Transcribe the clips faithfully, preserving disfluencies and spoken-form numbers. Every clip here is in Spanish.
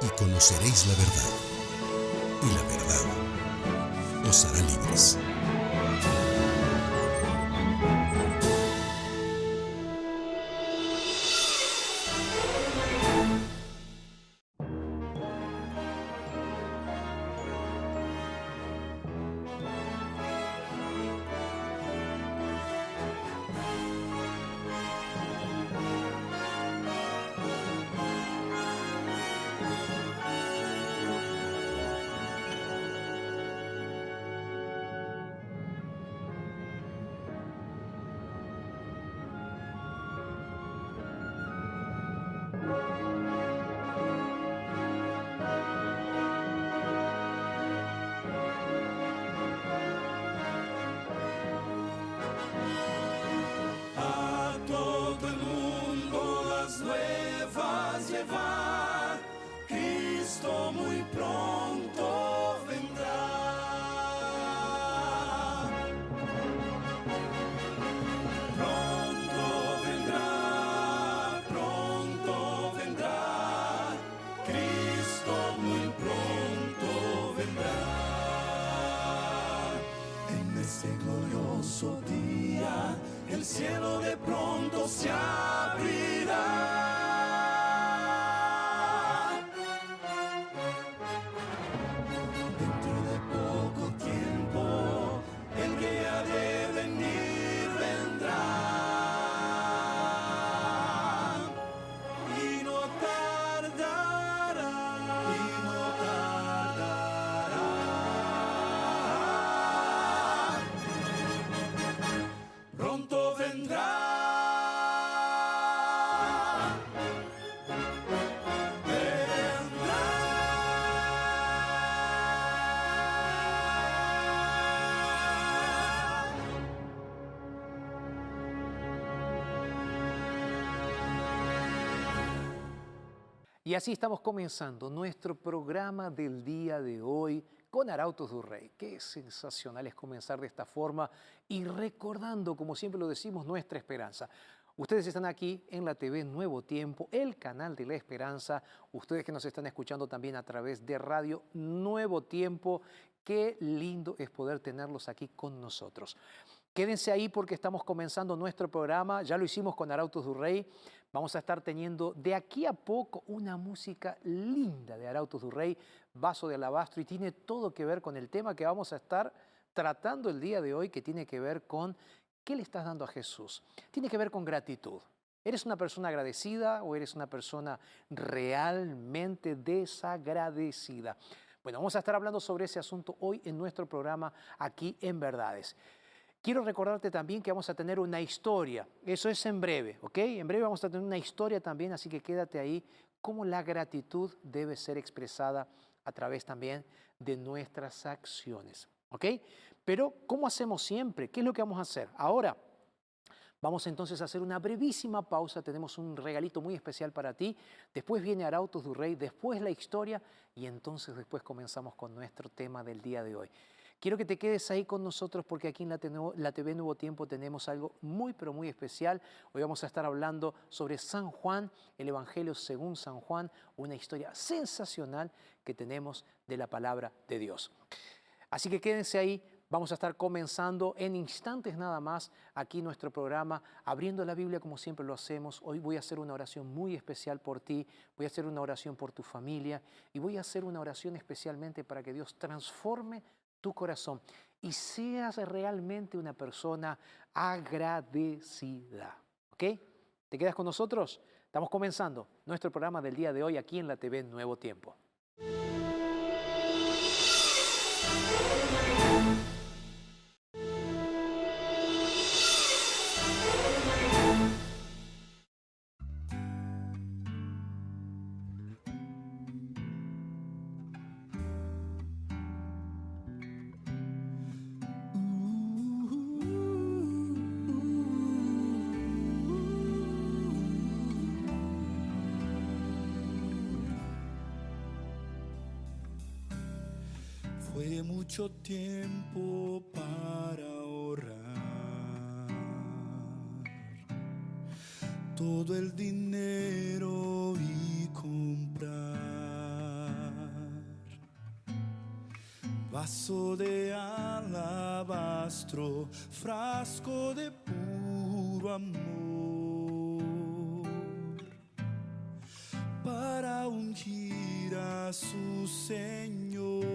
y conoceréis la verdad, y la verdad os hará libres. El cielo de pronto se abrirá. Dentro de poco tiempo, el que ha de venir vendrá. Y no tardará. Y no tardará. Pronto vendrá. Y así estamos comenzando nuestro programa del día de hoy con Arautos do Rei. Qué sensacional es comenzar de esta forma y recordando, como siempre lo decimos, nuestra esperanza. Ustedes están aquí en la T V Nuevo Tiempo, el canal de la esperanza. Ustedes que nos están escuchando también a través de Radio Nuevo Tiempo. Qué lindo es poder tenerlos aquí con nosotros. Quédense ahí porque estamos comenzando nuestro programa. Ya lo hicimos con Arautos do Rei. Vamos a estar teniendo de aquí a poco una música linda de Arautos do Rei, Vaso de Alabastro, y tiene todo que ver con el tema que vamos a estar tratando el día de hoy, que tiene que ver con ¿qué le estás dando a Jesús? Tiene que ver con gratitud. ¿Eres una persona agradecida o eres una persona realmente desagradecida? Bueno, vamos a estar hablando sobre ese asunto hoy en nuestro programa aquí en Verdades. Quiero recordarte también que vamos a tener una historia, eso es en breve, ¿ok? En breve vamos a tener una historia también, así que quédate ahí, cómo la gratitud debe ser expresada a través también de nuestras acciones, ¿ok? Pero, ¿cómo hacemos siempre? ¿Qué es lo que vamos a hacer? Ahora, vamos entonces a hacer una brevísima pausa, tenemos un regalito muy especial para ti, después viene Arautos do Rei, después la historia y entonces después comenzamos con nuestro tema del día de hoy. Quiero que te quedes ahí con nosotros porque aquí en la T V Nuevo Tiempo tenemos algo muy pero muy especial. Hoy vamos a estar hablando sobre San Juan, el Evangelio según San Juan, una historia sensacional que tenemos de la palabra de Dios. Así que quédense ahí, vamos a estar comenzando en instantes nada más aquí nuestro programa, abriendo la Biblia como siempre lo hacemos. Hoy voy a hacer una oración muy especial por ti, voy a hacer una oración por tu familia y voy a hacer una oración especialmente para que Dios transforme tu corazón y seas realmente una persona agradecida. ¿Ok? ¿Te quedas con nosotros? Estamos comenzando nuestro programa del día de hoy aquí en la T V Nuevo Tiempo. Fue mucho tiempo para ahorrar todo el dinero y comprar vaso de alabastro, frasco de puro amor, para ungir a su Señor.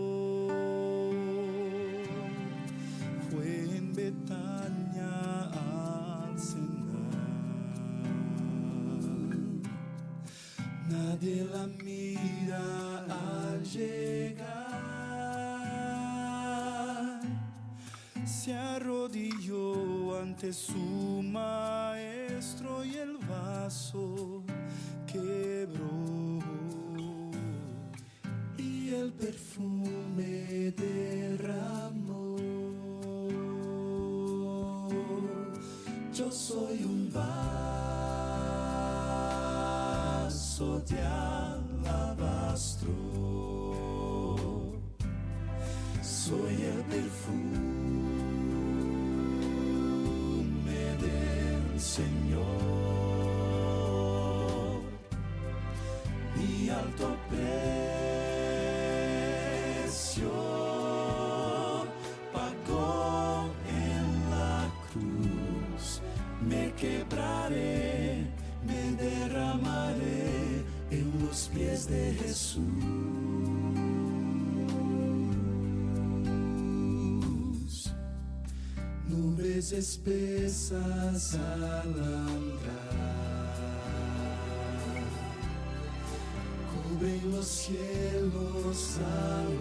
Fue en Betania al cenar, nadie la mira al llegar, se arrodilló ante su maestro y el vaso quebró y el perfume derramó. Yo soy un vaso de alabastro, soy el perfume del Señor, mi alto precio pagó en la cruz. Me quebraré, me derramaré en los pies de Jesús. Nubes espesas al andar cubren los cielos al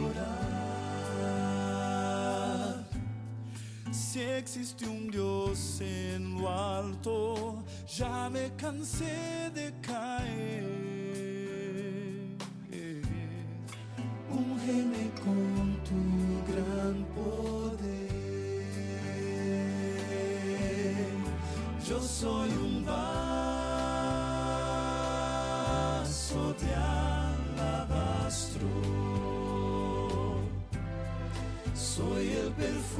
orar. Si existe un Dios en lo alto, ya me cansé de caer. Úngeme con tu gran poder. Yo soy un vaso de alabastro, soy el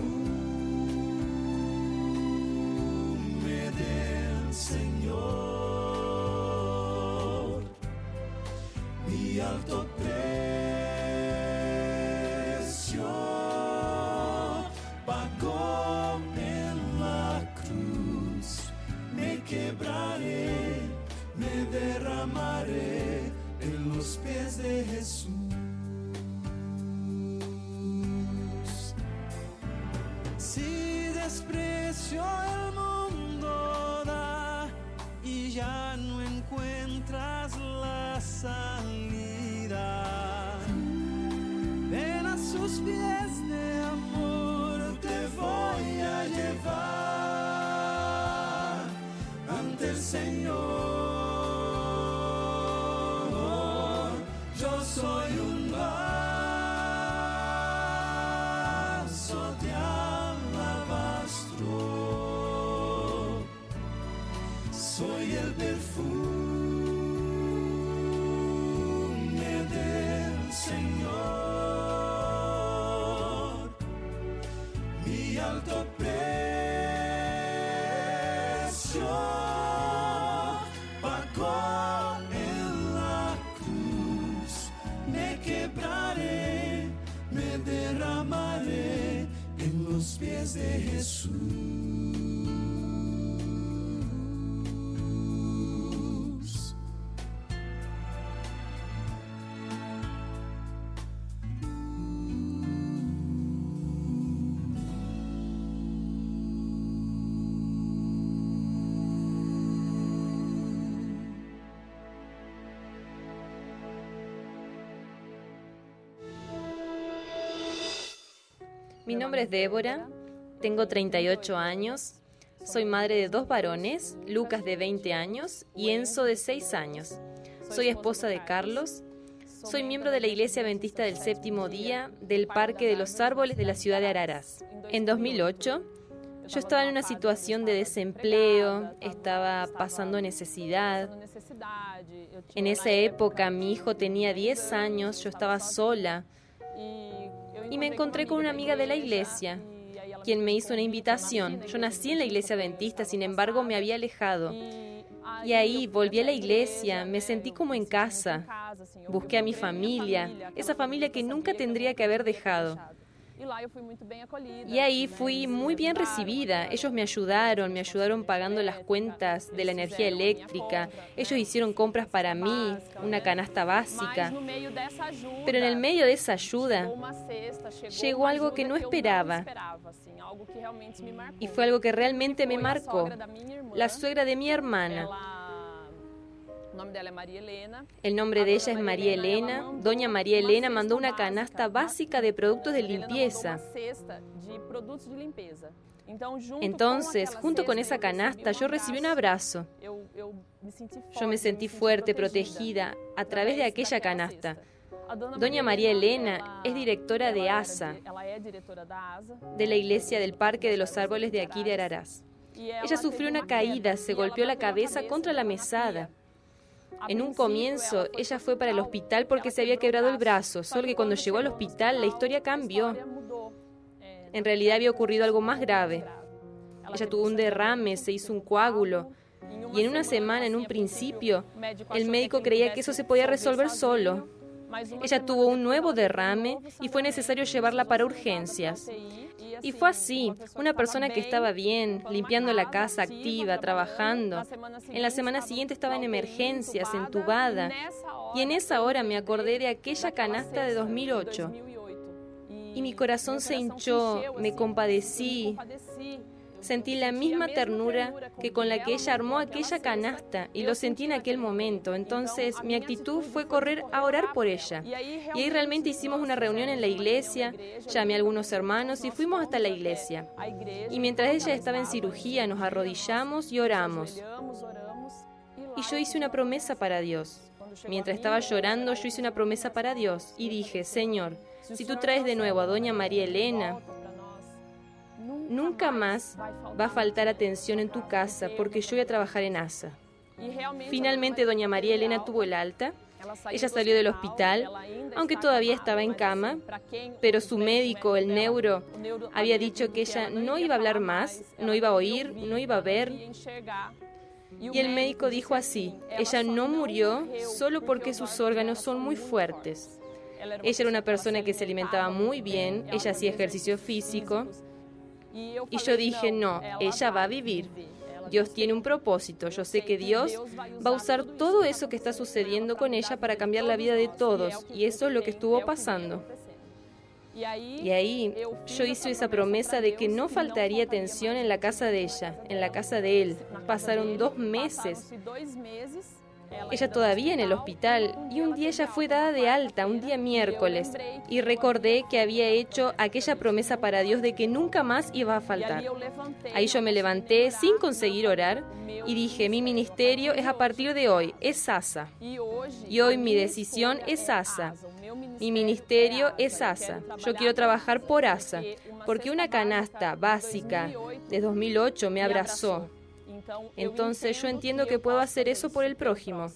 perfume del Señor, mi alto precio pagó en la cruz. Me quebraré, me derramaré en los pies de Jesús. Si desprecio el mundo da y ya no encuentras la salida, ven a sus pies de amor, te voy a llevar ante el Señor. Yo soy un vaso de alabastro, soy el perfume del Señor, mi alto precio pagó en la cruz. Me quebraré, me derramaré en los pies de Jesús. Mi nombre es Débora, tengo treinta y ocho años, soy madre de dos varones, Lucas de veinte años y Enzo de seis años. Soy esposa de Carlos, soy miembro de la Iglesia Adventista del Séptimo Día del Parque de los Árboles de la ciudad de Araras. En dos mil ocho, yo estaba en una situación de desempleo, estaba pasando necesidad. En esa época mi hijo tenía diez años, yo estaba sola. Y me encontré con una amiga de la iglesia, quien me hizo una invitación. Yo nací en la iglesia adventista, sin embargo me había alejado. Y ahí volví a la iglesia, me sentí como en casa. Busqué a mi familia, esa familia que nunca tendría que haber dejado. Y ahí fui muy bien recibida. Ellos me ayudaron, me ayudaron pagando las cuentas de la energía eléctrica. Ellos hicieron compras para mí, una canasta básica. Pero en el medio de esa ayuda llegó algo que no esperaba. Y fue algo que realmente me marcó. La suegra de mi hermana. El nombre de ella es María Elena. Doña María Elena mandó una canasta básica de productos de limpieza. Entonces, junto con esa canasta, yo recibí un abrazo. Yo me sentí fuerte, protegida, a través de aquella canasta. Doña María Elena es directora de A S A, de la iglesia del Parque de los Árboles de aquí de Araras. Ella sufrió una caída, se golpeó la cabeza contra la mesada. En un comienzo, ella fue para el hospital porque se había quebrado el brazo, solo que cuando llegó al hospital, la historia cambió. En realidad había ocurrido algo más grave. Ella tuvo un derrame, se hizo un coágulo, y en una semana, en un principio, el médico creía que eso se podía resolver solo. Ella tuvo un nuevo derrame y fue necesario llevarla para urgencias. Y fue así, una persona que estaba bien, limpiando la casa, activa, trabajando. En la semana siguiente estaba en emergencias, entubada. Y en esa hora me acordé de aquella canasta de dos mil ocho. Y mi corazón se hinchó, me compadecí. Sentí la misma ternura que con la que ella armó aquella canasta y lo sentí en aquel momento. Entonces mi actitud fue correr a orar por ella. Y ahí realmente hicimos una reunión en la iglesia, llamé a algunos hermanos y fuimos hasta la iglesia. Y mientras ella estaba en cirugía nos arrodillamos y oramos. Y yo hice una promesa para Dios. Mientras estaba llorando yo hice una promesa para Dios y dije, Señor, si tú traes de nuevo a doña María Elena, nunca más va a faltar atención en tu casa porque yo voy a trabajar en A S A. Finalmente, doña María Elena tuvo el alta. Ella salió del hospital, aunque todavía estaba en cama, pero su médico, el neuro, había dicho que ella no iba a hablar más, no iba a oír, no iba a ver. Y el médico dijo así, ella no murió solo porque sus órganos son muy fuertes. Ella era una persona que se alimentaba muy bien, ella hacía ejercicio físico. Y yo dije, no, ella va a vivir. Dios tiene un propósito. Yo sé que Dios va a usar todo eso que está sucediendo con ella para cambiar la vida de todos. Y eso es lo que estuvo pasando. Y ahí yo hice esa promesa de que no faltaría atención en la casa de ella, en la casa de él. Pasaron dos meses. Ella todavía en el hospital y un día ella fue dada de alta, un día miércoles, y recordé que había hecho aquella promesa para Dios de que nunca más iba a faltar. Ahí yo me levanté sin conseguir orar y dije, mi ministerio es a partir de hoy, es A S A. Y hoy mi decisión es A S A. Mi ministerio es A S A. Yo quiero trabajar por A S A, porque una canasta básica de dos mil ocho me abrazó. Entonces yo entiendo que puedo hacer eso por el prójimo.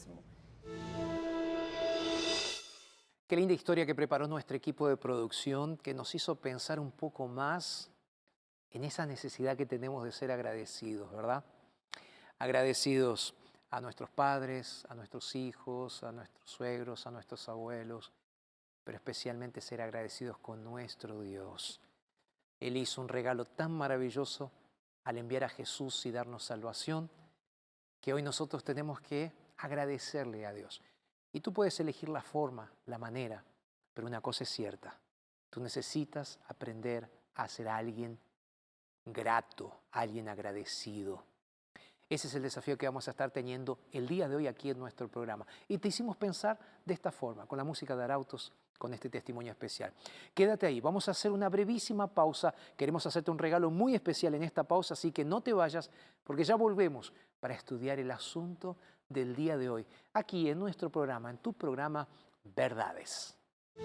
Qué linda historia que preparó nuestro equipo de producción, que nos hizo pensar un poco más en esa necesidad que tenemos de ser agradecidos, ¿verdad? Agradecidos a nuestros padres, a nuestros hijos, a nuestros suegros, a nuestros abuelos, pero especialmente ser agradecidos con nuestro Dios. Él hizo un regalo tan maravilloso al enviar a Jesús y darnos salvación, que hoy nosotros tenemos que agradecerle a Dios. Y tú puedes elegir la forma, la manera, pero una cosa es cierta, tú necesitas aprender a ser alguien grato, alguien agradecido. Ese es el desafío que vamos a estar teniendo el día de hoy aquí en nuestro programa. Y te hicimos pensar de esta forma, con la música de Arautos, con este testimonio especial. Quédate ahí, vamos a hacer una brevísima pausa. Queremos hacerte un regalo muy especial en esta pausa, así que no te vayas, porque ya volvemos para estudiar el asunto del día de hoy, aquí en nuestro programa, en tu programa Verdades.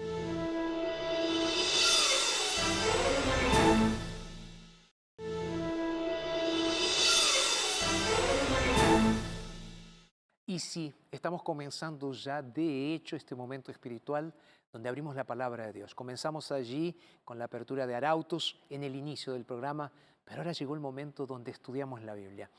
Y sí, estamos comenzando ya de hecho este momento espiritual donde abrimos la palabra de Dios. Comenzamos allí con la apertura de Arautos en el inicio del programa, pero ahora llegó el momento donde estudiamos la Biblia.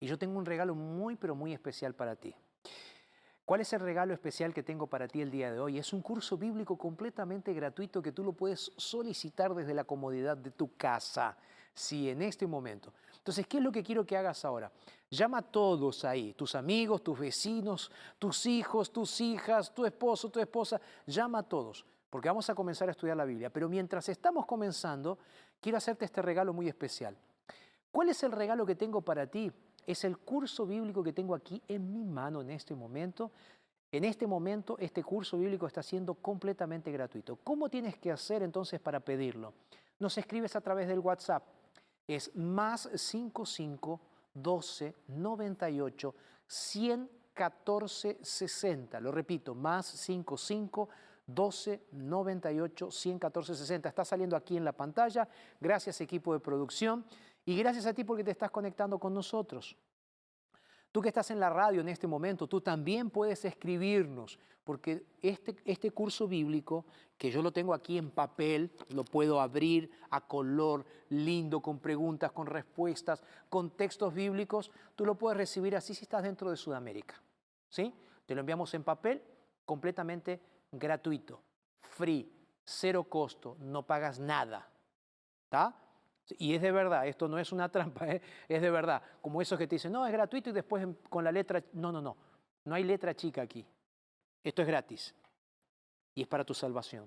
Y yo tengo un regalo muy, pero muy especial para ti. ¿Cuál es el regalo especial que tengo para ti el día de hoy? Es un curso bíblico completamente gratuito que tú lo puedes solicitar desde la comodidad de tu casa, sí, en este momento. Entonces, ¿qué es lo que quiero que hagas ahora? Llama a todos ahí, tus amigos, tus vecinos, tus hijos, tus hijas, tu esposo, tu esposa, llama a todos, porque vamos a comenzar a estudiar la Biblia. Pero mientras estamos comenzando, quiero hacerte este regalo muy especial. ¿Cuál es el regalo que tengo para ti? Es el curso bíblico que tengo aquí en mi mano en este momento. En este momento, este curso bíblico está siendo completamente gratuito. ¿Cómo tienes que hacer entonces para pedirlo? Nos escribes a través del WhatsApp. Es más cincuenta y cinco, doce, noventa y ocho, ciento catorce, sesenta. Lo repito, más cincuenta y cinco, doce, noventa y ocho, ciento catorce, sesenta. Está saliendo aquí en la pantalla. Gracias, equipo de producción. Y gracias a ti porque te estás conectando con nosotros. Tú que estás en la radio en este momento, tú también puedes escribirnos, porque este, este curso bíblico, que yo lo tengo aquí en papel, lo puedo abrir a color, lindo, con preguntas, con respuestas, con textos bíblicos, tú lo puedes recibir así si estás dentro de Sudamérica, ¿sí? Te lo enviamos en papel, completamente gratuito, free, cero costo, no pagas nada, ¿está? Y es de verdad, esto no es una trampa, ¿eh? Es de verdad. Como esos que te dicen, no, es gratuito y después con la letra... No, no, no. No hay letra chica aquí. Esto es gratis. Y es para tu salvación.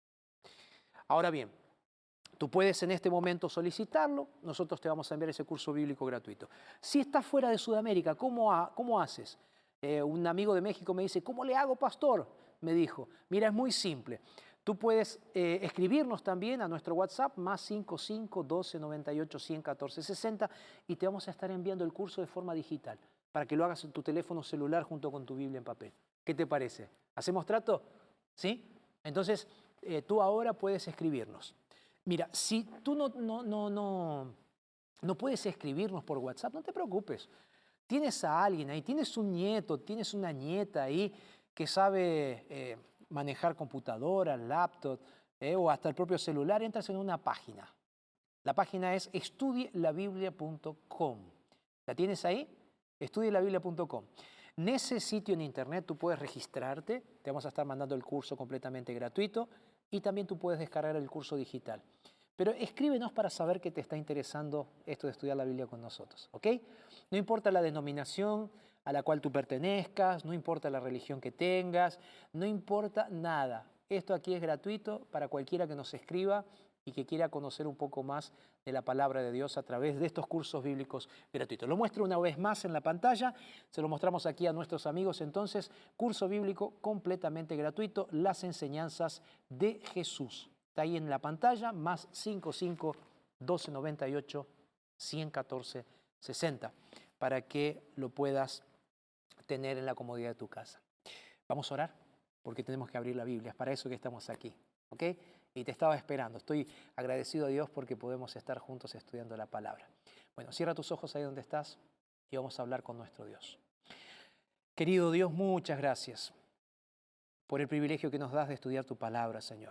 Ahora bien, tú puedes en este momento solicitarlo. Nosotros te vamos a enviar ese curso bíblico gratuito. Si estás fuera de Sudamérica, ¿cómo, ha, cómo haces? Eh, un amigo de México me dice, ¿cómo le hago, pastor? Me dijo, mira, es muy simple. Tú puedes eh, escribirnos también a nuestro WhatsApp, más cincuenta y cinco, doce, noventa y ocho, ciento catorce, sesenta, y te vamos a estar enviando el curso de forma digital, para que lo hagas en tu teléfono celular junto con tu Biblia en papel. ¿Qué te parece? ¿Hacemos trato? ¿Sí? Entonces, eh, tú ahora puedes escribirnos. Mira, si tú no, no, no, no, no puedes escribirnos por WhatsApp, no te preocupes. Tienes a alguien ahí, tienes un nieto, tienes una nieta ahí que sabe... Eh, manejar computadora, laptop eh, o hasta el propio celular, entras en una página. La página es estudie la biblia punto com. ¿La tienes ahí? estudie la biblia punto com. En ese sitio en internet tú puedes registrarte, te vamos a estar mandando el curso completamente gratuito y también tú puedes descargar el curso digital. Pero escríbenos para saber que te está interesando esto de estudiar la Biblia con nosotros, ¿ok? No importa la denominación a la cual tú pertenezcas, no importa la religión que tengas, no importa nada. Esto aquí es gratuito para cualquiera que nos escriba y que quiera conocer un poco más de la palabra de Dios a través de estos cursos bíblicos gratuitos. Lo muestro una vez más en la pantalla, se lo mostramos aquí a nuestros amigos entonces, curso bíblico completamente gratuito, las enseñanzas de Jesús. Está ahí en la pantalla, más cincuenta y cinco, doce, noventa y ocho, ciento catorce, sesenta, para que lo puedas tener en la comodidad de tu casa. Vamos a orar, porque tenemos que abrir la Biblia, es para eso que estamos aquí, ¿ok? Y te estaba esperando, estoy agradecido a Dios porque podemos estar juntos estudiando la palabra. Bueno, cierra tus ojos ahí donde estás y vamos a hablar con nuestro Dios. Querido Dios, muchas gracias por el privilegio que nos das de estudiar tu palabra, Señor.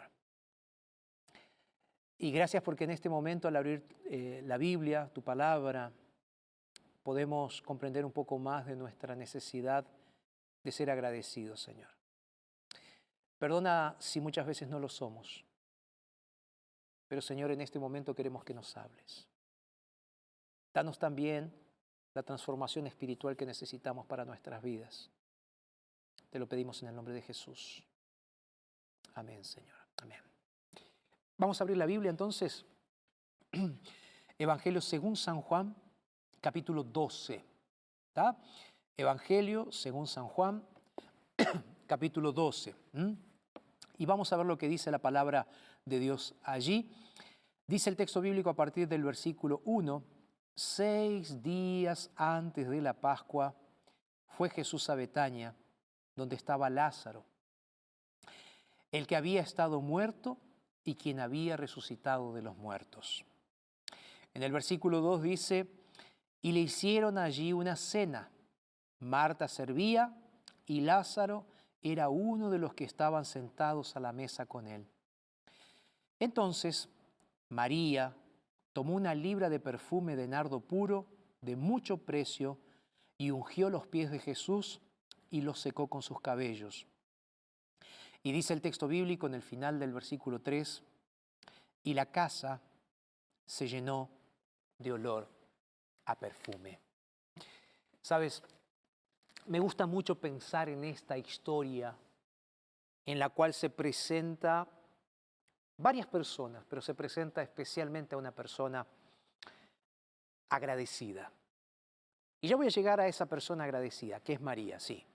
Y gracias porque en este momento, al abrir eh, la Biblia, tu palabra, podemos comprender un poco más de nuestra necesidad de ser agradecidos, Señor. Perdona si muchas veces no lo somos, pero Señor, en este momento queremos que nos hables. Danos también la transformación espiritual que necesitamos para nuestras vidas. Te lo pedimos en el nombre de Jesús. Amén, Señor. Amén. Vamos a abrir la Biblia entonces. Evangelio según San Juan, capítulo doce. ¿Está? Evangelio según San Juan, capítulo doce. ¿Mm? Y vamos a ver lo que dice la palabra de Dios allí. Dice el texto bíblico a partir del versículo uno, seis días antes de la Pascua fue Jesús a Betania, donde estaba Lázaro, el que había estado muerto y quien había resucitado de los muertos. En el versículo dos dice, y le hicieron allí una cena. Marta servía y Lázaro era uno de los que estaban sentados a la mesa con él. Entonces María tomó una libra de perfume de nardo puro de mucho precio y ungió los pies de Jesús y los secó con sus cabellos. Y dice el texto bíblico en el final del versículo tres, y la casa se llenó de olor a perfume. ¿Sabes? Me gusta mucho pensar en esta historia en la cual se presenta varias personas, pero se presenta especialmente a una persona agradecida. Y yo voy a llegar a esa persona agradecida, que es María, sí.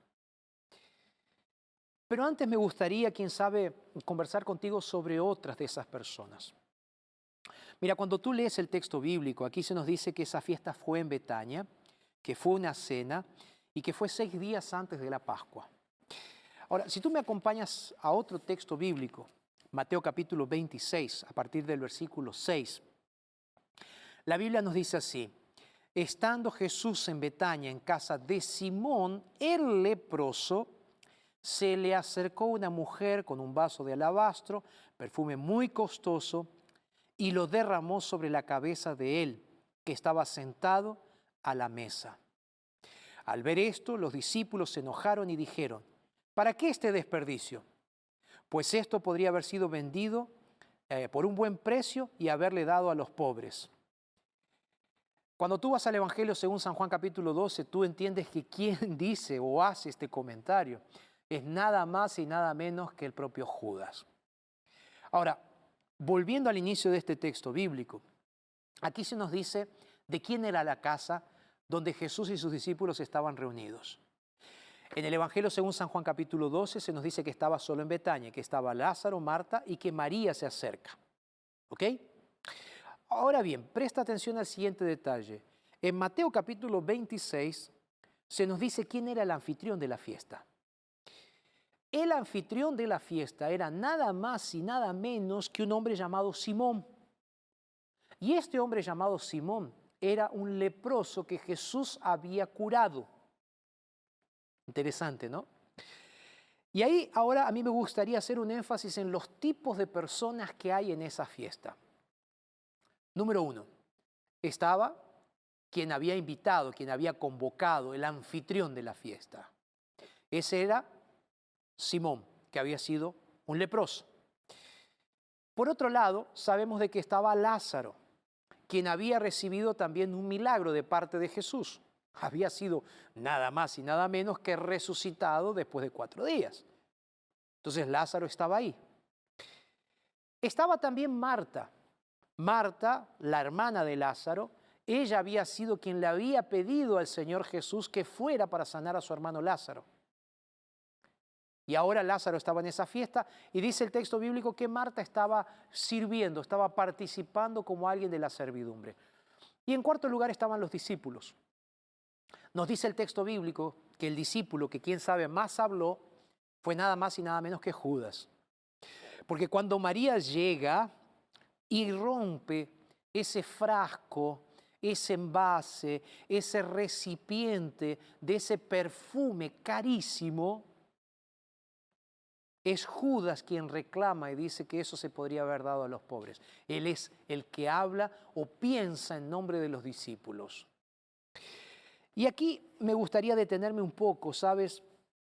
Pero antes me gustaría, quién sabe, conversar contigo sobre otras de esas personas. Mira, cuando tú lees el texto bíblico, aquí se nos dice que esa fiesta fue en Betania, que fue una cena y que fue seis días antes de la Pascua. Ahora, si tú me acompañas a otro texto bíblico, Mateo capítulo veintiséis, a partir del versículo seis, la Biblia nos dice así: estando Jesús en Betania, en casa de Simón, el leproso, se le acercó una mujer con un vaso de alabastro, perfume muy costoso, y lo derramó sobre la cabeza de él, que estaba sentado a la mesa. Al ver esto, los discípulos se enojaron y dijeron: ¿para qué este desperdicio? Pues esto podría haber sido vendido eh, por un buen precio y haberle dado a los pobres. Cuando tú vas al Evangelio según San Juan capítulo doce, tú entiendes que quien dice o hace este comentario es nada más y nada menos que el propio Judas. Ahora, volviendo al inicio de este texto bíblico, aquí se nos dice de quién era la casa donde Jesús y sus discípulos estaban reunidos. En el Evangelio según San Juan capítulo doce se nos dice que estaba solo en Betania, que estaba Lázaro, Marta y que María se acerca. ¿Ok? Ahora bien, presta atención al siguiente detalle. En Mateo capítulo veintiséis se nos dice quién era el anfitrión de la fiesta. El anfitrión de la fiesta era nada más y nada menos que un hombre llamado Simón. Y este hombre llamado Simón era un leproso que Jesús había curado. Interesante, ¿no? Y ahí ahora a mí me gustaría hacer un énfasis en los tipos de personas que hay en esa fiesta. Número uno, estaba quien había invitado, quien había convocado, el anfitrión de la fiesta. Ese era Simón, que había sido un leproso. Por otro lado, sabemos de que estaba Lázaro, quien había recibido también un milagro de parte de Jesús. Había sido nada más y nada menos que resucitado después de cuatro días. Entonces Lázaro estaba ahí. Estaba también Marta. Marta, la hermana de Lázaro, ella había sido quien le había pedido al Señor Jesús que fuera para sanar a su hermano Lázaro. Y ahora Lázaro estaba en esa fiesta y dice el texto bíblico que Marta estaba sirviendo, estaba participando como alguien de la servidumbre. Y en cuarto lugar estaban los discípulos. Nos dice el texto bíblico que el discípulo que quién sabe más habló fue nada más y nada menos que Judas. Porque cuando María llega y rompe ese frasco, ese envase, ese recipiente de ese perfume carísimo, es Judas quien reclama y dice que eso se podría haber dado a los pobres. Él es el que habla o piensa en nombre de los discípulos. Y aquí me gustaría detenerme un poco, ¿sabes?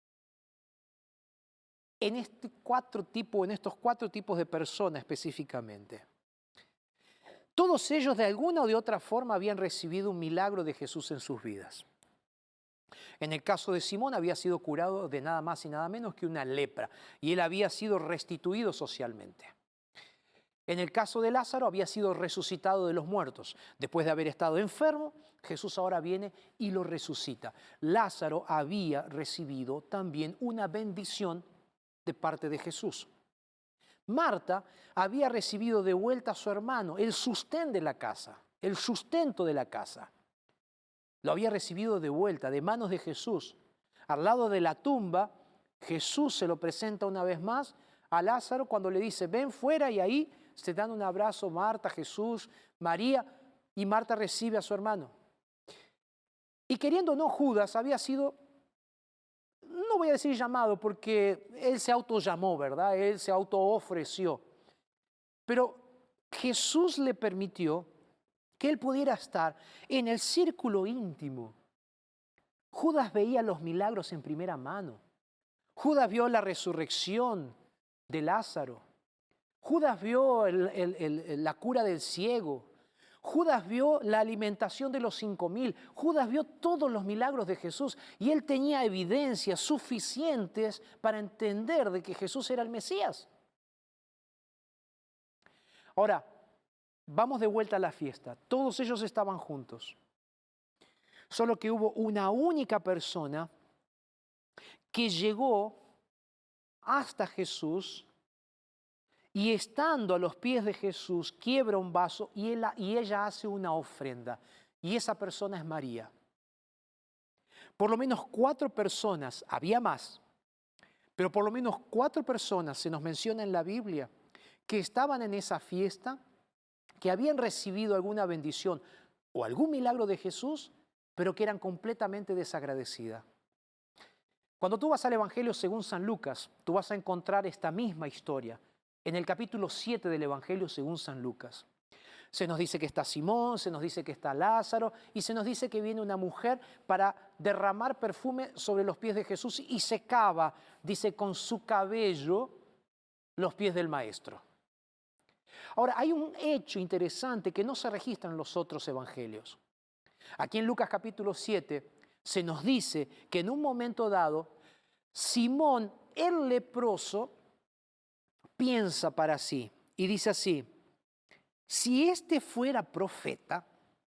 En, este cuatro tipo, en estos cuatro tipos de personas específicamente. Todos ellos de alguna o de otra forma habían recibido un milagro de Jesús en sus vidas. En el caso de Simón había sido curado de nada más y nada menos que una lepra y él había sido restituido socialmente. En el caso de Lázaro había sido resucitado de los muertos. Después de haber estado enfermo, Jesús ahora viene y lo resucita. Lázaro había recibido también una bendición de parte de Jesús. Marta había recibido de vuelta a su hermano el sustento de la casa, el sustento de la casa. Lo había recibido de vuelta, de manos de Jesús. Al lado de la tumba, Jesús se lo presenta una vez más a Lázaro cuando le dice, ven fuera, y ahí se dan un abrazo Marta, Jesús, María, y Marta recibe a su hermano. Y queriendo o no, Judas había sido, no voy a decir llamado, porque él se autollamó, ¿verdad? Él se autoofreció. Pero Jesús le permitió que él pudiera estar en el círculo íntimo Judas veía los milagros en primera mano. Judas vio la resurrección de Lázaro. Judas vio el, el, el, la cura del ciego. Judas vio la alimentación de los cinco mil. Judas vio todos los milagros de Jesús y él tenía evidencias suficientes para entender de que Jesús era el Mesías. Ahora, vamos de vuelta a la fiesta. Todos ellos estaban juntos. Solo que hubo una única persona que llegó hasta Jesús y estando a los pies de Jesús quiebra un vaso y, él, y ella hace una ofrenda. Y esa persona es María. Por lo menos cuatro personas, había más, pero por lo menos cuatro personas se nos menciona en la Biblia que estaban en esa fiesta, que habían recibido alguna bendición o algún milagro de Jesús, pero que eran completamente desagradecidas. Cuando tú vas al Evangelio según San Lucas, tú vas a encontrar esta misma historia. En el capítulo siete del Evangelio según San Lucas. Se nos dice que está Simón, se nos dice que está Lázaro y se nos dice que viene una mujer para derramar perfume sobre los pies de Jesús y secaba, dice, con su cabello los pies del Maestro. Ahora, hay un hecho interesante que no se registra en los otros evangelios. Aquí en Lucas capítulo siete se nos dice que en un momento dado, Simón el leproso piensa para sí y dice así: si este fuera profeta,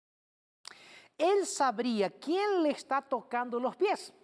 él sabría quién le está tocando los pies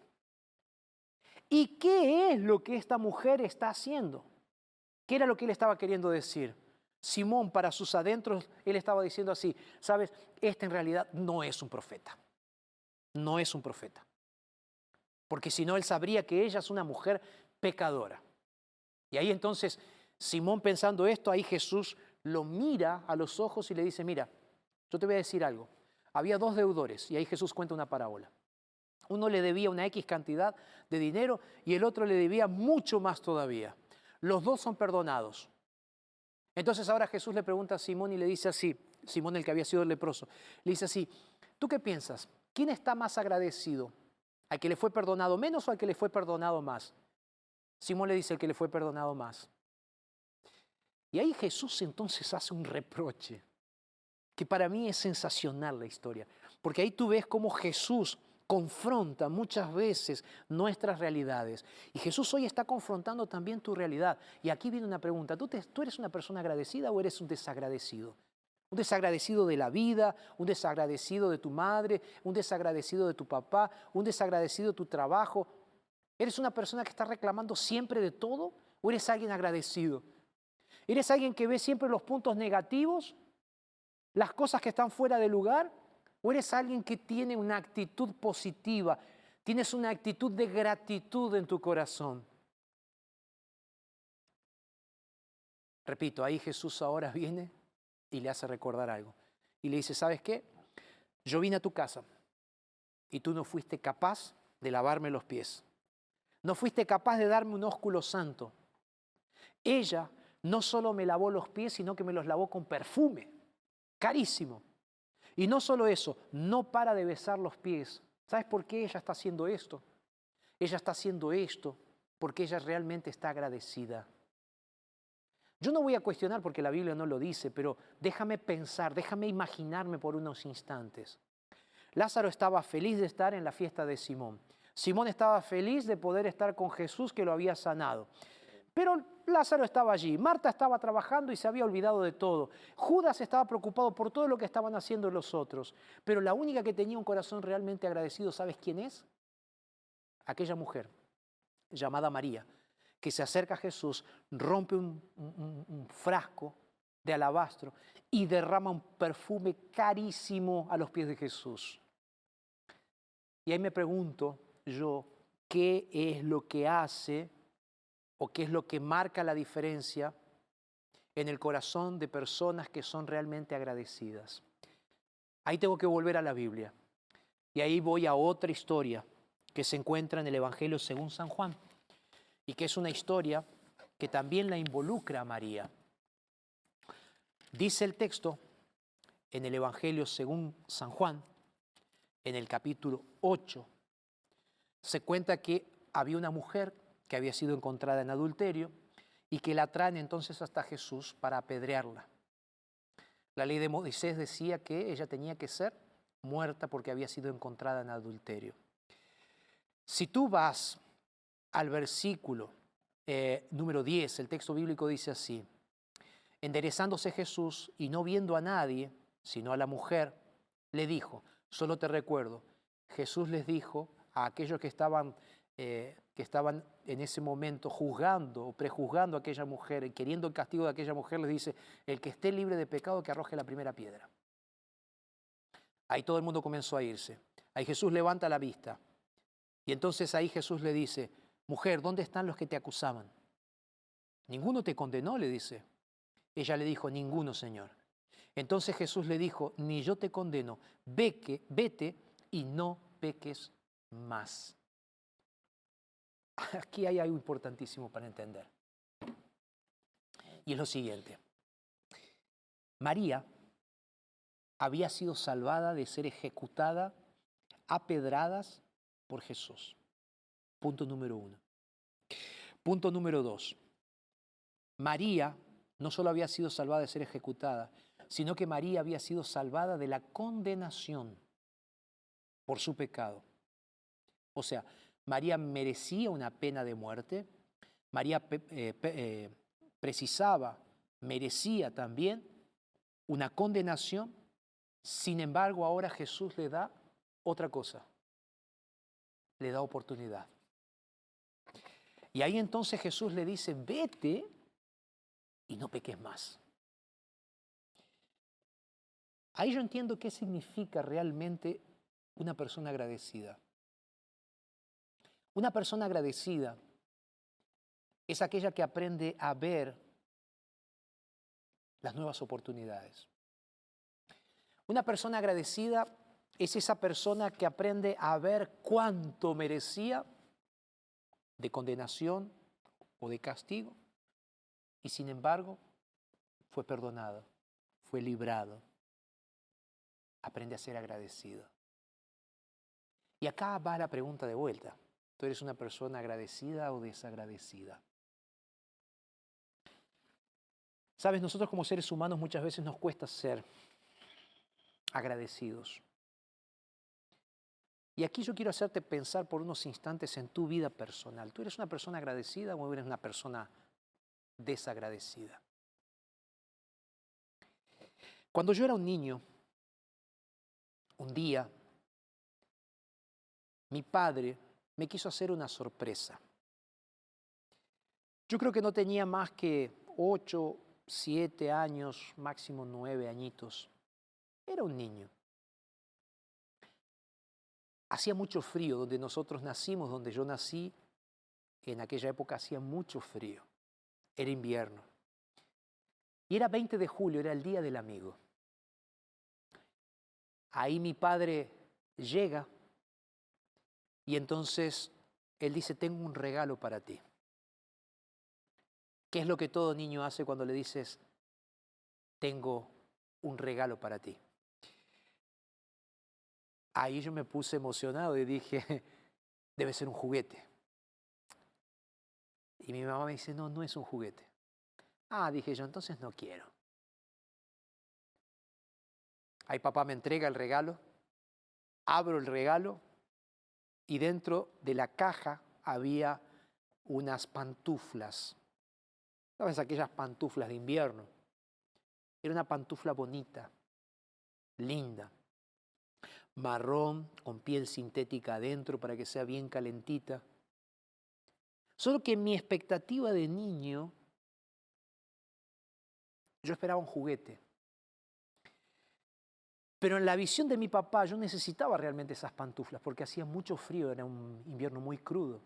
y qué es lo que esta mujer está haciendo. ¿Qué era lo que él estaba queriendo decir? Simón, para sus adentros, él estaba diciendo así: sabes, este en realidad no es un profeta. No es un profeta. Porque si no, él sabría que ella es una mujer pecadora. Y ahí entonces, Simón pensando esto, ahí Jesús lo mira a los ojos y le dice: mira, yo te voy a decir algo. Había dos deudores y ahí Jesús cuenta una parábola. Uno le debía una X cantidad de dinero y el otro le debía mucho más todavía. Los dos son perdonados. Entonces ahora Jesús le pregunta a Simón y le dice así, Simón el que había sido el leproso, le dice así: ¿tú qué piensas? ¿Quién está más agradecido? ¿Al que le fue perdonado menos o al que le fue perdonado más? Simón le dice: el que le fue perdonado más. Y ahí Jesús entonces hace un reproche, que para mí es sensacional la historia, porque ahí tú ves cómo Jesús confronta muchas veces nuestras realidades. Y Jesús hoy está confrontando también tu realidad. Y aquí viene una pregunta: ¿tú, te, ¿tú eres una persona agradecida o eres un desagradecido? Un desagradecido de la vida, un desagradecido de tu madre, un desagradecido de tu papá, un desagradecido de tu trabajo. ¿Eres una persona que está reclamando siempre de todo o eres alguien agradecido? ¿Eres alguien que ve siempre los puntos negativos, las cosas que están fuera de lugar? ¿O eres alguien que tiene una actitud positiva? Tienes una actitud de gratitud en tu corazón. Repito, ahí Jesús ahora viene y le hace recordar algo. Y le dice: ¿sabes qué? Yo vine a tu casa y tú no fuiste capaz de lavarme los pies. No fuiste capaz de darme un ósculo santo. Ella no solo me lavó los pies, sino que me los lavó con perfume, carísimo. Y no solo eso, no para de besar los pies. ¿Sabes por qué ella está haciendo esto? Ella está haciendo esto porque ella realmente está agradecida. Yo no voy a cuestionar porque la Biblia no lo dice, pero déjame pensar, déjame imaginarme por unos instantes. Lázaro estaba feliz de estar en la fiesta de Simón. Simón estaba feliz de poder estar con Jesús que lo había sanado. Pero Lázaro estaba allí, Marta estaba trabajando y se había olvidado de todo. Judas estaba preocupado por todo lo que estaban haciendo los otros. Pero la única que tenía un corazón realmente agradecido, ¿sabes quién es? Aquella mujer llamada María, que se acerca a Jesús, rompe un, un, un frasco de alabastro y derrama un perfume carísimo a los pies de Jesús. Y ahí me pregunto yo, ¿qué es lo que hace o qué es lo que marca la diferencia en el corazón de personas que son realmente agradecidas? Ahí tengo que volver a la Biblia. Y ahí voy a otra historia que se encuentra en el Evangelio según San Juan. Y que es una historia que también la involucra a María. Dice el texto en el Evangelio según San Juan, en el capítulo ocho, se cuenta que había una mujer que había sido encontrada en adulterio y que la traen entonces hasta Jesús para apedrearla. La ley de Moisés decía que ella tenía que ser muerta porque había sido encontrada en adulterio. Si tú vas al versículo eh, número diez, el texto bíblico dice así: enderezándose Jesús y no viendo a nadie, sino a la mujer, le dijo, solo te recuerdo, Jesús les dijo a aquellos que estaban, eh, que estaban en ese momento juzgando o prejuzgando a aquella mujer y queriendo el castigo de aquella mujer, les dice, el que esté libre de pecado que arroje la primera piedra. Ahí todo el mundo comenzó a irse. Ahí Jesús levanta la vista. Y entonces ahí Jesús le dice, mujer, ¿dónde están los que te acusaban? Ninguno te condenó, le dice. Ella le dijo, ninguno, Señor. Entonces Jesús le dijo, ni yo te condeno, ve que, vete y no peques más. Aquí hay algo importantísimo para entender. Y es lo siguiente. María había sido salvada de ser ejecutada a pedradas por Jesús. Punto número uno. Punto número dos. María no solo había sido salvada de ser ejecutada, sino que María había sido salvada de la condenación por su pecado. O sea, María merecía una pena de muerte, María eh, eh, precisaba, merecía también una condenación, sin embargo ahora Jesús le da otra cosa, le da oportunidad. Y ahí entonces Jesús le dice, vete y no peques más. Ahí yo entiendo qué significa realmente una persona agradecida. Una persona agradecida es aquella que aprende a ver las nuevas oportunidades. Una persona agradecida es esa persona que aprende a ver cuánto merecía de condenación o de castigo y sin embargo fue perdonado, fue librado. Aprende a ser agradecido. Y acá va la pregunta de vuelta. ¿Tú eres una persona agradecida o desagradecida? Sabes, nosotros como seres humanos muchas veces nos cuesta ser agradecidos. Y aquí yo quiero hacerte pensar por unos instantes en tu vida personal. ¿Tú eres una persona agradecida o eres una persona desagradecida? Cuando yo era un niño, un día, mi padre me quiso hacer una sorpresa. Yo creo que no tenía más que ocho, siete años, máximo nueve añitos. Era un niño. Hacía mucho frío donde nosotros nacimos, donde yo nací. En aquella época hacía mucho frío. Era invierno. Y era veinte de julio, era el Día del Amigo. Ahí mi padre llega y entonces él dice, tengo un regalo para ti. ¿Qué es lo que todo niño hace cuando le dices, tengo un regalo para ti? Ahí yo me puse emocionado y dije, debe ser un juguete. Y mi mamá me dice, no, no es un juguete. Ah, dije yo, entonces no quiero. Ahí papá me entrega el regalo, abro el regalo y dentro de la caja había unas pantuflas. ¿Sabes? Aquellas pantuflas de invierno. Era una pantufla bonita, linda, marrón con piel sintética adentro para que sea bien calentita. Solo que en mi expectativa de niño, yo esperaba un juguete. Pero en la visión de mi papá yo necesitaba realmente esas pantuflas porque hacía mucho frío, era un invierno muy crudo.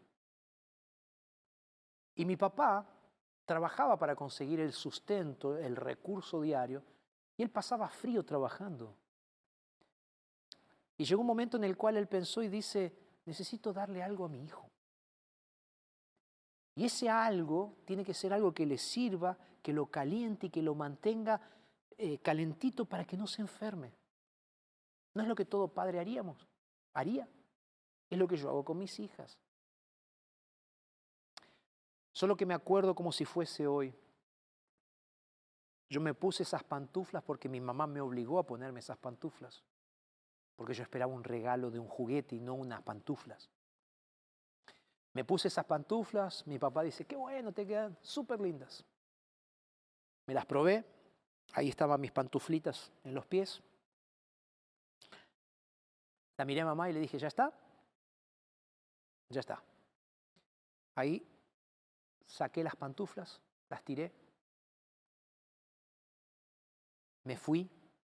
Y mi papá trabajaba para conseguir el sustento, el recurso diario, y él pasaba frío trabajando. Y llegó un momento en el cual él pensó y dice, necesito darle algo a mi hijo. Y ese algo tiene que ser algo que le sirva, que lo caliente y que lo mantenga eh, calentito para que no se enferme. ¿No es lo que todo padre haríamos? Haría. Es lo que yo hago con mis hijas. Solo que me acuerdo como si fuese hoy. Yo me puse esas pantuflas porque mi mamá me obligó a ponerme esas pantuflas. Porque yo esperaba un regalo de un juguete y no unas pantuflas. Me puse esas pantuflas, mi papá dice, qué bueno, te quedan súper lindas. Me las probé, ahí estaban mis pantuflitas en los pies. La miré a mamá y le dije, ¿ya está? Ya está. Ahí saqué las pantuflas, las tiré. Me fui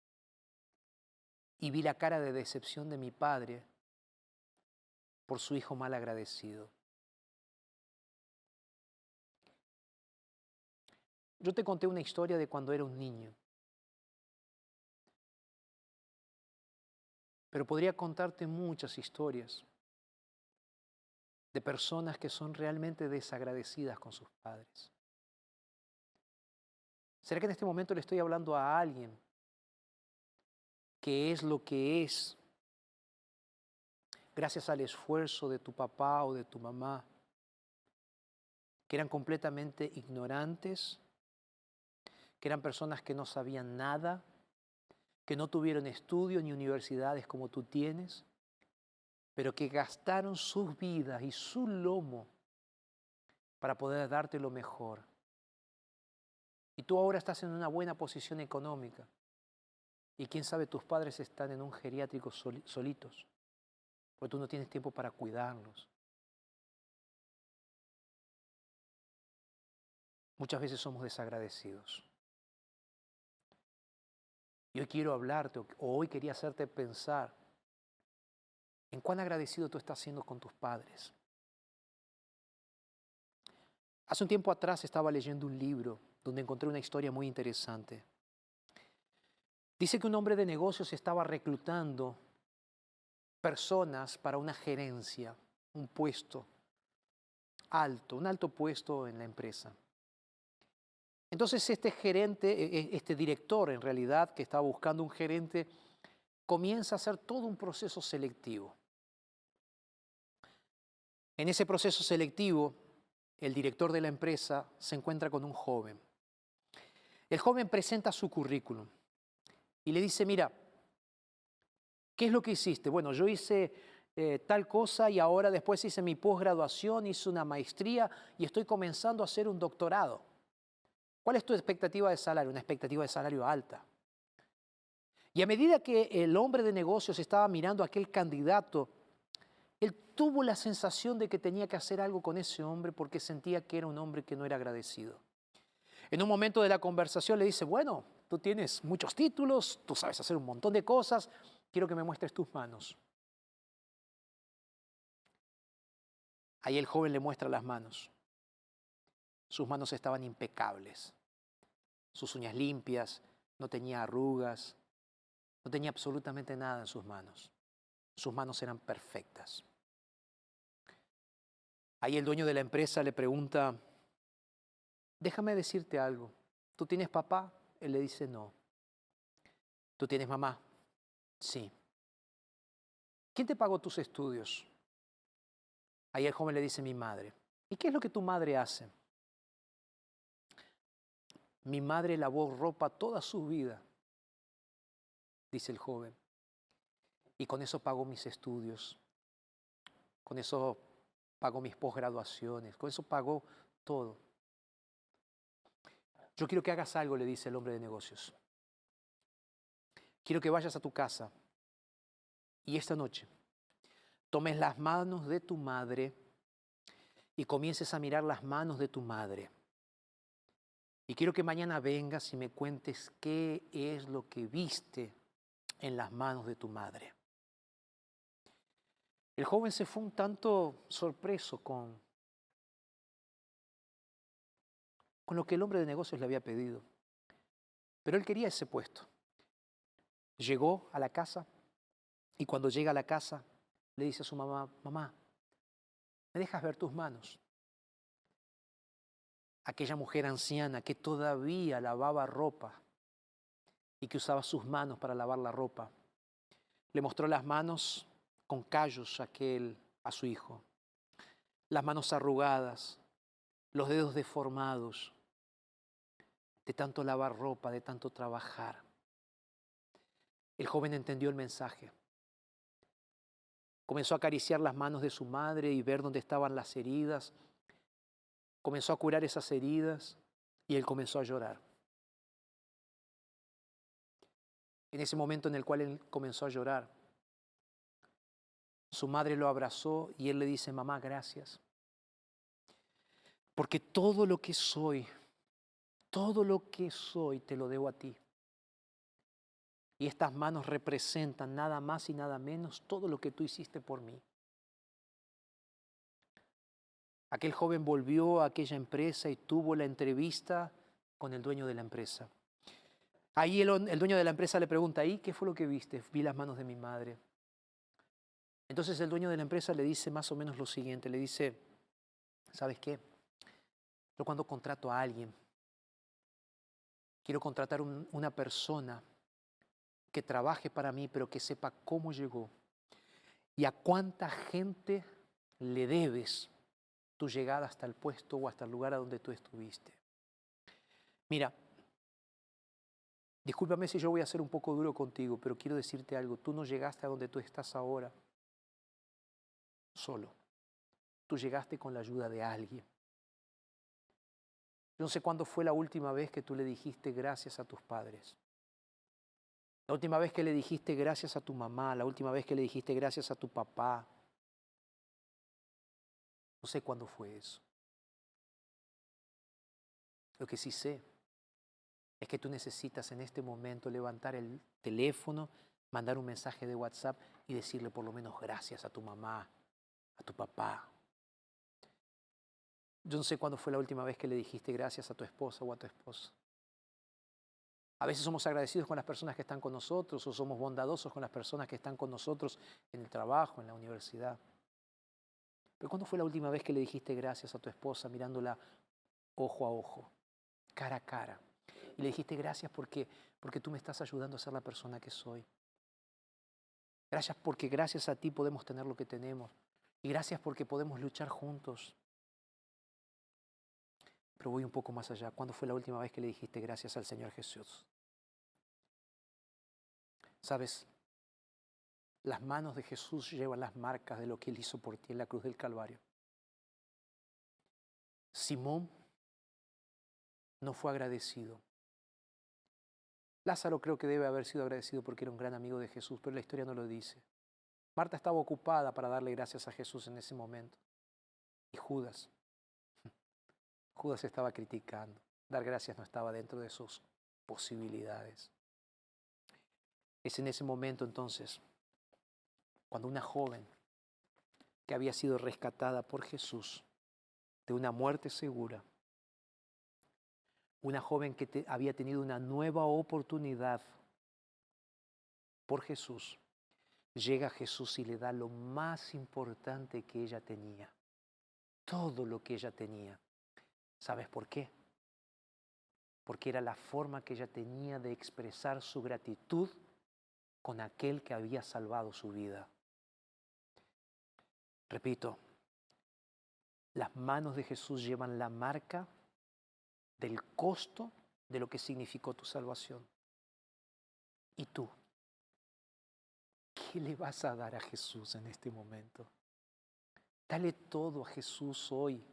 y vi la cara de decepción de mi padre por su hijo mal agradecido. Yo te conté una historia de cuando era un niño, pero podría contarte muchas historias de personas que son realmente desagradecidas con sus padres. ¿Será que en este momento le estoy hablando a alguien que es lo que es gracias al esfuerzo de tu papá o de tu mamá, que eran completamente ignorantes, que eran personas que no sabían nada, que no tuvieron estudios ni universidades como tú tienes, pero que gastaron sus vidas y su lomo para poder darte lo mejor? Y tú ahora estás en una buena posición económica. Y quién sabe, tus padres están en un geriátrico soli- solitos, porque tú no tienes tiempo para cuidarlos. Muchas veces somos desagradecidos. Y hoy quiero hablarte, o hoy quería hacerte pensar en cuán agradecido tú estás siendo con tus padres. Hace un tiempo atrás estaba leyendo un libro donde encontré una historia muy interesante. Dice que un hombre de negocios estaba reclutando personas para una gerencia, un puesto alto, un alto puesto en la empresa. Entonces este gerente, este director en realidad, que estaba buscando un gerente, comienza a hacer todo un proceso selectivo. En ese proceso selectivo, el director de la empresa se encuentra con un joven. El joven presenta su currículum y le dice, mira, ¿qué es lo que hiciste? Bueno, yo hice eh, tal cosa y ahora después hice mi posgraduación, hice una maestría y estoy comenzando a hacer un doctorado. ¿Cuál es tu expectativa de salario? Una expectativa de salario alta. Y a medida que el hombre de negocios estaba mirando a aquel candidato, él tuvo la sensación de que tenía que hacer algo con ese hombre porque sentía que era un hombre que no era agradecido. En un momento de la conversación le dice, bueno, tú tienes muchos títulos, tú sabes hacer un montón de cosas, quiero que me muestres tus manos. Ahí el joven le muestra las manos. Sus manos estaban impecables, sus uñas limpias, no tenía arrugas, no tenía absolutamente nada en sus manos. Sus manos eran perfectas. Ahí el dueño de la empresa le pregunta, déjame decirte algo, ¿tú tienes papá? Él le dice, no. ¿Tú tienes mamá? Sí. ¿Quién te pagó tus estudios? Ahí el joven le dice, mi madre. ¿Y qué es lo que tu madre hace? Mi madre lavó ropa toda su vida, dice el joven. Y con eso pagó mis estudios, con eso pagó mis posgraduaciones, con eso pagó todo. Yo quiero que hagas algo, le dice el hombre de negocios. Quiero que vayas a tu casa y esta noche tomes las manos de tu madre y comiences a mirar las manos de tu madre. Y quiero que mañana vengas y me cuentes qué es lo que viste en las manos de tu madre. El joven se fue un tanto sorpreso con, con lo que el hombre de negocios le había pedido. Pero él quería ese puesto. Llegó a la casa y cuando llega a la casa le dice a su mamá, mamá, ¿me dejas ver tus manos? Aquella mujer anciana que todavía lavaba ropa y que usaba sus manos para lavar la ropa, le mostró las manos con callos a aquel a su hijo. Las manos arrugadas, los dedos deformados, de tanto lavar ropa, de tanto trabajar. El joven entendió el mensaje. Comenzó a acariciar las manos de su madre y ver dónde estaban las heridas. Comenzó a curar esas heridas y él comenzó a llorar. En ese momento en el cual él comenzó a llorar, su madre lo abrazó y él le dice: mamá, gracias. Porque todo lo que soy, todo lo que soy te lo debo a ti. Y estas manos representan nada más y nada menos todo lo que tú hiciste por mí. Aquel joven volvió a aquella empresa y tuvo la entrevista con el dueño de la empresa. Ahí el, el dueño de la empresa le pregunta: ¿y qué fue lo que viste? Vi las manos de mi madre. Entonces el dueño de la empresa le dice más o menos lo siguiente, le dice: ¿sabes qué? Yo cuando contrato a alguien, quiero contratar un, una persona que trabaje para mí, pero que sepa cómo llegó y a cuánta gente le debes tu llegada hasta el puesto o hasta el lugar a donde tú estuviste. Mira, discúlpame si yo voy a ser un poco duro contigo, pero quiero decirte algo. Tú no llegaste a donde tú estás ahora solo. Tú llegaste con la ayuda de alguien. Yo no sé cuándo fue la última vez que tú le dijiste gracias a tus padres. La última vez que le dijiste gracias a tu mamá, la última vez que le dijiste gracias a tu papá. No sé cuándo fue eso. Lo que sí sé es que tú necesitas en este momento levantar el teléfono, mandar un mensaje de WhatsApp y decirle por lo menos gracias a tu mamá, a tu papá. Yo no sé cuándo fue la última vez que le dijiste gracias a tu esposa o a tu esposo. A veces somos agradecidos con las personas que están con nosotros o somos bondadosos con las personas que están con nosotros en el trabajo, en la universidad. Pero ¿cuándo fue la última vez que le dijiste gracias a tu esposa mirándola ojo a ojo, cara a cara? Y le dijiste gracias porque, porque tú me estás ayudando a ser la persona que soy. Gracias porque gracias a ti podemos tener lo que tenemos. Y gracias porque podemos luchar juntos. Pero voy un poco más allá. ¿Cuándo fue la última vez que le dijiste gracias al Señor Jesús? ¿Sabes? Las manos de Jesús llevan las marcas de lo que Él hizo por ti en la cruz del Calvario. Simón no fue agradecido. Lázaro creo que debe haber sido agradecido porque era un gran amigo de Jesús, pero la historia no lo dice. Marta estaba ocupada para darle gracias a Jesús en ese momento. Y Judas, Judas estaba criticando. Dar gracias no estaba dentro de sus posibilidades. Es en ese momento entonces cuando una joven que había sido rescatada por Jesús de una muerte segura, una joven que te, había tenido una nueva oportunidad por Jesús, llega a Jesús y le da lo más importante que ella tenía, todo lo que ella tenía. ¿Sabes por qué? Porque era la forma que ella tenía de expresar su gratitud con aquel que había salvado su vida. Repito, las manos de Jesús llevan la marca del costo de lo que significó tu salvación. ¿Y tú? ¿Qué le vas a dar a Jesús en este momento? Dale todo a Jesús hoy.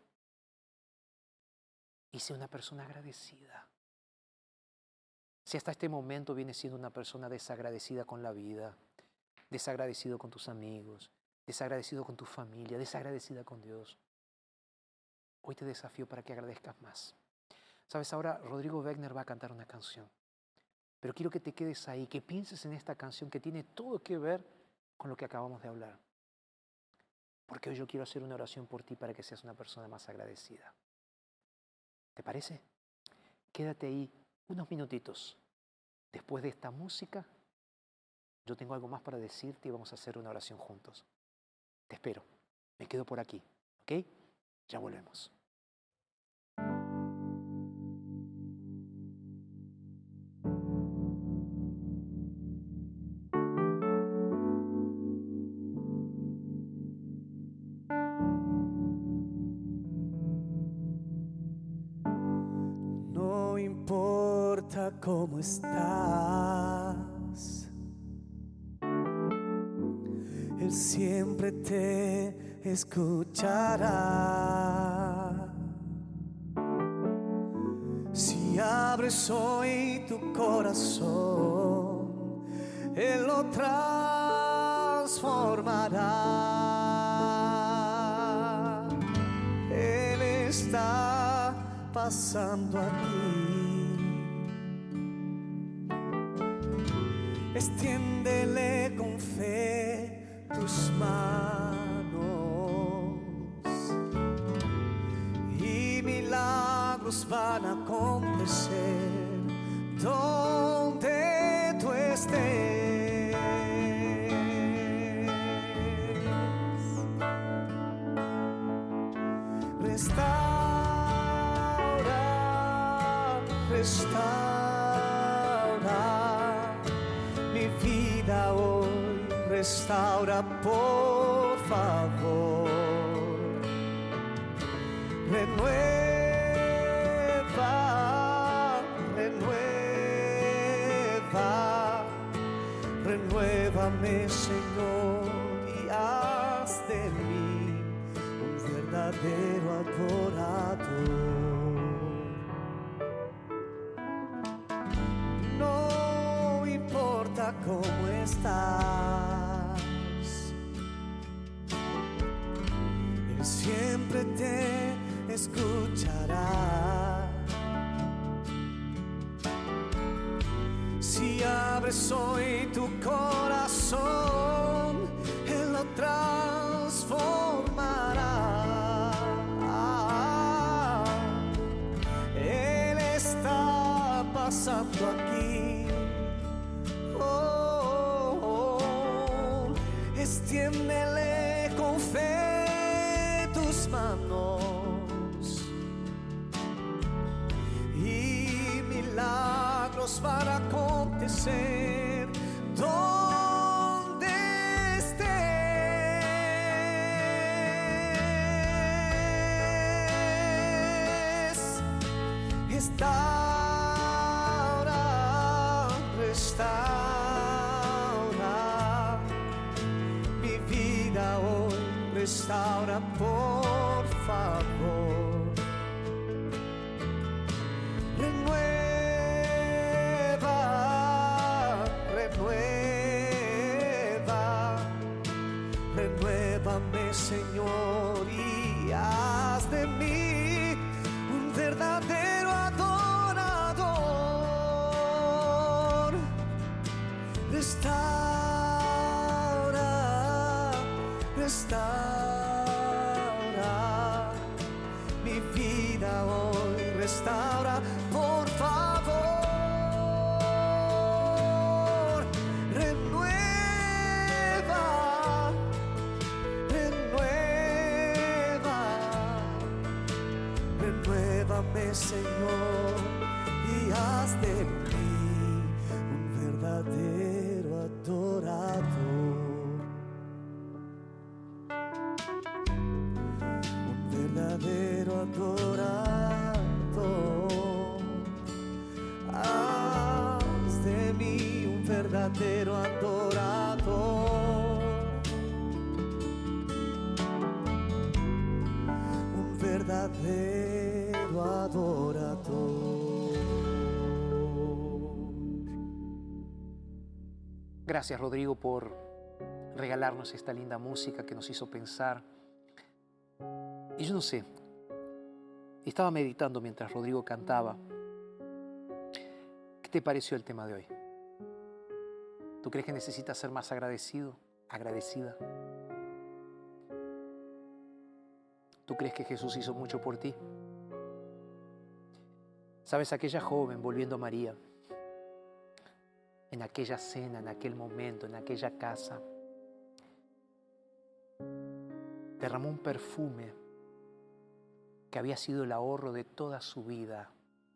Y sé una persona agradecida. Si hasta este momento vienes siendo una persona desagradecida con la vida, desagradecido con tus amigos, desagradecido con tu familia, desagradecida con Dios, hoy te desafío para que agradezcas más. Sabes, ahora Rodrigo Wegner va a cantar una canción, pero quiero que te quedes ahí, que pienses en esta canción que tiene todo que ver con lo que acabamos de hablar. Porque hoy yo quiero hacer una oración por ti para que seas una persona más agradecida. ¿Te parece? Quédate ahí unos minutitos. Después de esta música, yo tengo algo más para decirte y vamos a hacer una oración juntos. Te espero. Me quedo por aquí, ¿ok? Ya volvemos. importa cómo estás, Él siempre te escuchará. Si abres hoy tu corazón, Él lo transformará. Él está pasando aquí. Extiéndele con fe tus manos y milagros van a acontecer donde tú estés. Restaura, restaura mi vida hoy, restaura por favor. Renueva, renueva, renuévame, Señor, y haz de mí un verdadero adorador. No importa cómo estás, Él siempre te escuchará. Si abres hoy tu corazón, Él lo transformará. Él está pasando aquí. Oh, oh, oh. Extiéndele con fe tus manos y milagros van a acontecer donde estés. Restaura, restaura mi vida hoy, restaura por favor. Renueva, renueva, renuévame, Señor, y haz de mí un verdadero adorador. Restaura, restaura mi vida hoy, restaura por favor. Renueva, renueva, renuévame, Señor, y haz de mí un verdadero adorador. Un verdadero adorador. Haz de mí un verdadero adorador. Un verdadero adorador. Gracias, Rodrigo, por regalarnos esta linda música que nos hizo pensar. Y yo no sé, estaba meditando mientras Rodrigo cantaba. ¿Qué te pareció el tema de hoy? ¿Tú crees que necesitas ser más agradecido, agradecida? ¿Tú crees que Jesús hizo mucho por ti? ¿Sabes? Aquella joven volviendo a María, en aquella cena, en aquel momento, en aquella casa, derramó un perfume que había sido el ahorro de toda su vida.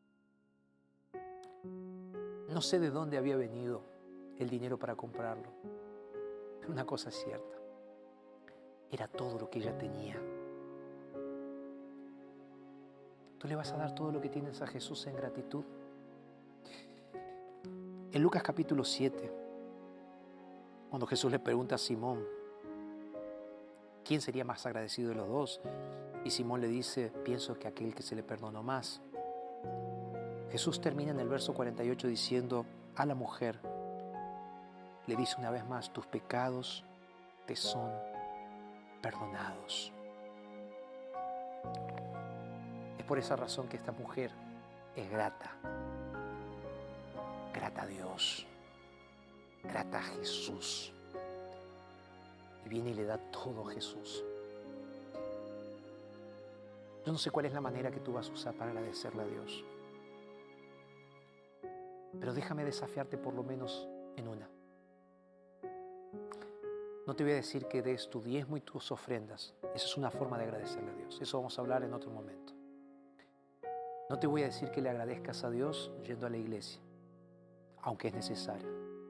No sé de dónde había venido el dinero para comprarlo, pero una cosa es cierta, era todo lo que ella tenía. ¿Tú le vas a dar todo lo que tienes a Jesús en gratitud? En Lucas capítulo siete, cuando Jesús le pregunta a Simón, ¿quién sería más agradecido de los dos? Y Simón le dice, pienso que aquel que se le perdonó más. Jesús termina en el verso cuarenta y ocho diciendo a la mujer, le dice una vez más, tus pecados te son perdonados. Es por esa razón que esta mujer es grata. Grata a Dios. Grata a Jesús. Y viene y le da todo a Jesús. Yo no sé cuál es la manera que tú vas a usar para agradecerle a Dios. Pero déjame desafiarte por lo menos en una. No te voy a decir que des tu diezmo y tus ofrendas. Esa es una forma de agradecerle a Dios. Eso vamos a hablar en otro momento. No te voy a decir que le agradezcas a Dios yendo a la iglesia, aunque es necesario.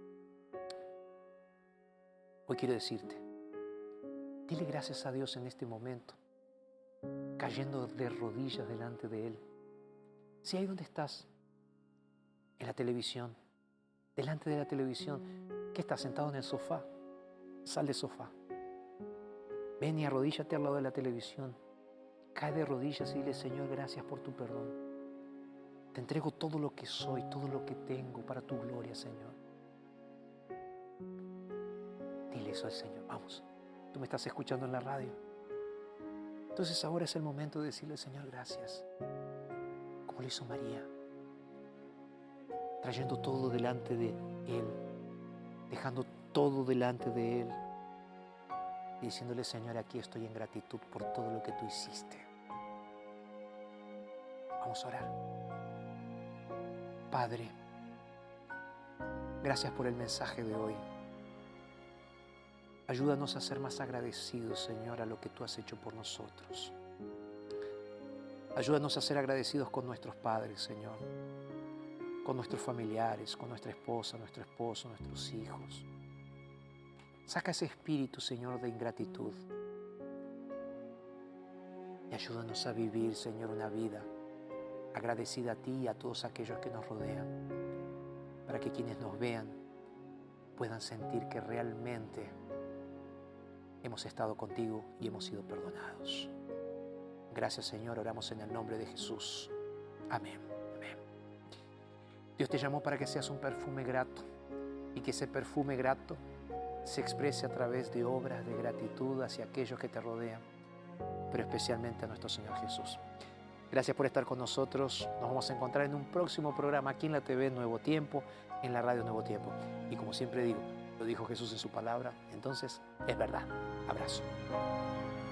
Hoy quiero decirte, dile gracias a Dios en este momento, cayendo de rodillas delante de Él. Si ahí donde estás, en la televisión, delante de la televisión, que estás sentado en el sofá, sal del sofá. Ven y arrodíllate al lado de la televisión. Cae de rodillas y dile, Señor, gracias por tu perdón. Te entrego todo lo que soy, todo lo que tengo para tu gloria, Señor. Dile eso al Señor. Vamos, tú me estás escuchando en la radio. Entonces ahora es el momento de decirle, Señor, gracias. Como lo hizo María. Trayendo todo delante de Él. Dejando todo delante de Él. Y diciéndole, Señor, aquí estoy en gratitud por todo lo que tú hiciste. Vamos a orar. Padre, gracias por el mensaje de hoy. Ayúdanos a ser más agradecidos, Señor, a lo que tú has hecho por nosotros. Ayúdanos a ser agradecidos con nuestros padres, Señor, con nuestros familiares, con nuestra esposa, nuestro esposo, nuestros hijos. Saca ese espíritu, Señor, de ingratitud. Y ayúdanos a vivir, Señor, una vida agradecida a ti y a todos aquellos que nos rodean, para que quienes nos vean puedan sentir que realmente hemos estado contigo y hemos sido perdonados. Gracias, Señor, oramos en el nombre de Jesús. Amén. Amén. Dios te llamó para que seas un perfume grato y que ese perfume grato se exprese a través de obras de gratitud hacia aquellos que te rodean, pero especialmente a nuestro Señor Jesús. Gracias por estar con nosotros. Nos vamos a encontrar en un próximo programa aquí en la T V Nuevo Tiempo, en la radio Nuevo Tiempo. Y como siempre digo, lo dijo Jesús en su palabra, entonces es verdad. Abrazo.